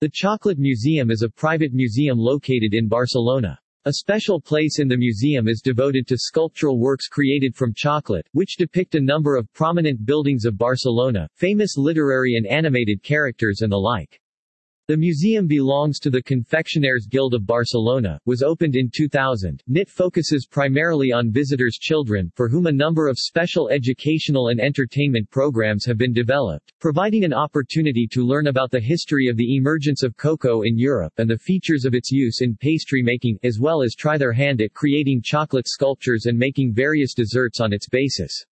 The Chocolate Museum is a private museum located in Barcelona. A special place in the museum is devoted to sculptural works created from chocolate, which depict a number of prominent buildings of Barcelona, famous literary and animated characters and the like. The museum belongs to the Confectionaires Guild of Barcelona, was opened in 2000. It focuses primarily on visitors' children, for whom a number of special educational and entertainment programs have been developed, providing an opportunity to learn about the history of the emergence of cocoa in Europe and the features of its use in pastry making, as well as try their hand at creating chocolate sculptures and making various desserts on its basis.